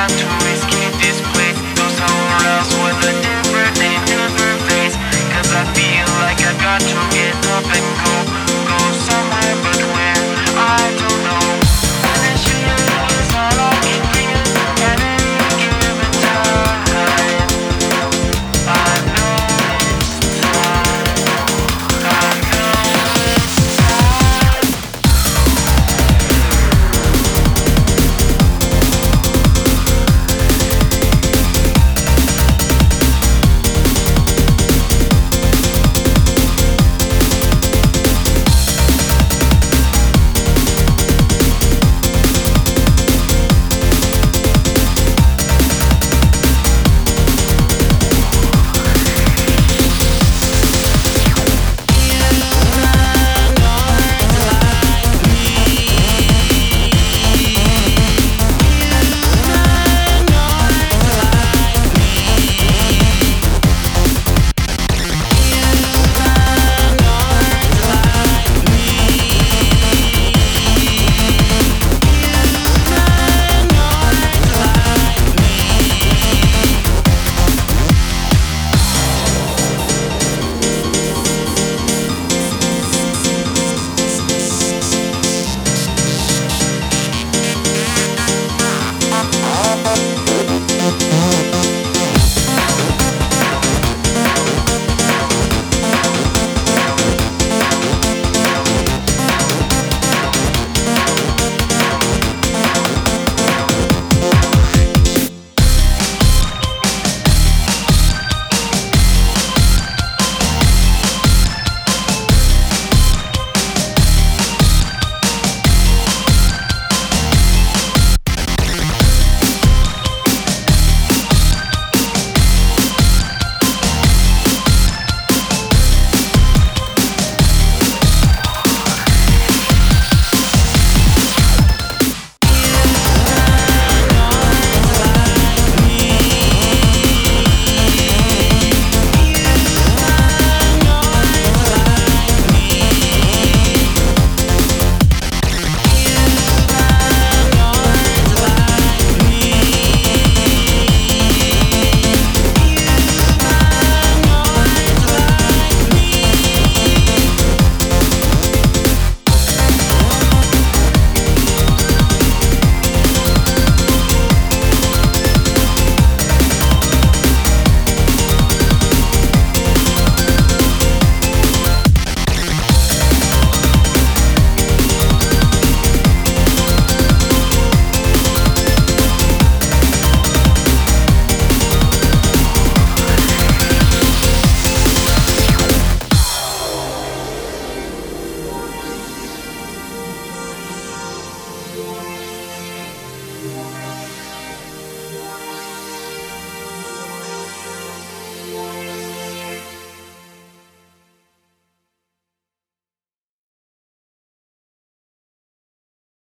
got to escape this place. Go somewhere else with a different name, different face. Cause I feel like I got to get up and go. Go somewhere but where, I don't know. And this feeling is all I can feel at any given time. I know it's time. I know it's time.